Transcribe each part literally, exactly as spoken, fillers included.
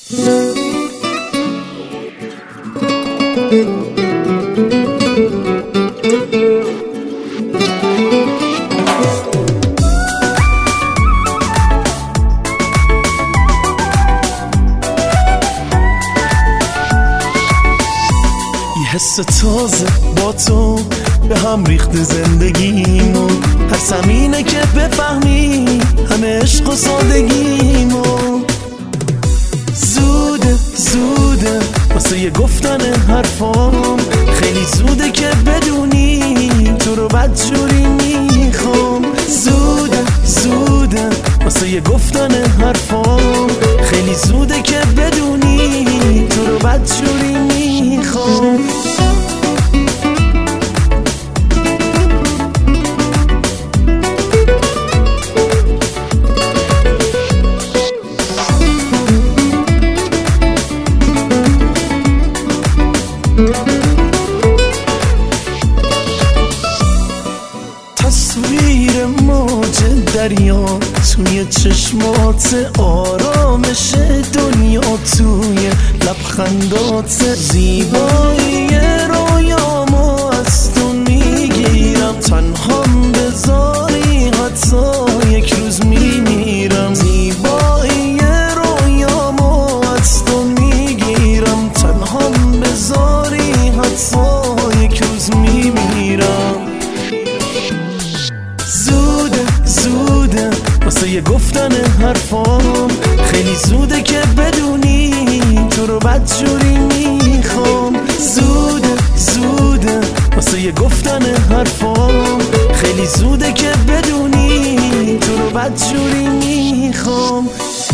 حس تازه با تو به هم ریخت زندگیمو، هر زمینه که بفهمی همه عشق و سادگیمو. زوده زوده واسه یه گفتن حرفام، خیلی زوده که بدونی تو رو بدجوری میخوام. زوده زوده واسه یه گفتن حرفام، خیلی زوده که بدونی تو رو بدجوری میخوام. تصویر موج دریا توی چشمات، آرامش دنیا توی لبخندات، زیبایی رویامو از تو میگیرم، تنهام بذاری حتی یک روز میمیرم. زیبایی رویامو از تو میگیرم، تنهام بذاری حتی یک روز میمیرم. زوده زوده واسه یه گفتن حرفام، خیلی زوده که بدونی تو رو بدجوری میخوام. زوده زوده واسه یه گفتن حرفام، خیلی زوده که بدونی تو رو بدجوری میخوام.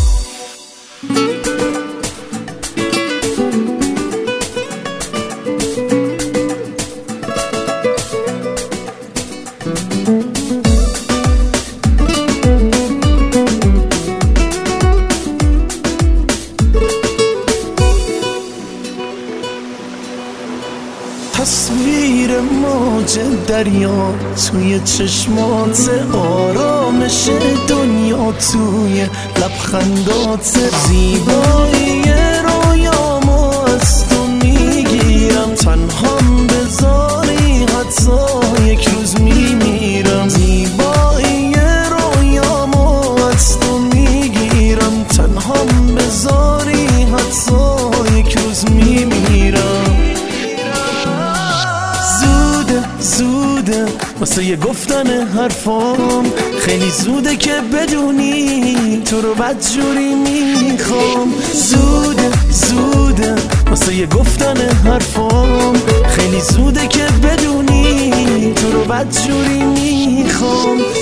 تصویر موج دریا توی چشمات، آرامش دنیا توی لبخندات، زیبایی رویامو از تو میگیرم، تنهام بذاری حتی یک روز میمیرم. زیبایی رویامو از تو میگیرم، تنهام بذاری حتی یک روز میمیرم. زوده واسه یه گفتن حرفام، خیلی زوده که بدونی تو رو بدجوری میخوام. زوده زوده واسه یه گفتن حرفام، خیلی زوده که بدونی تو رو بدجوری میخوام.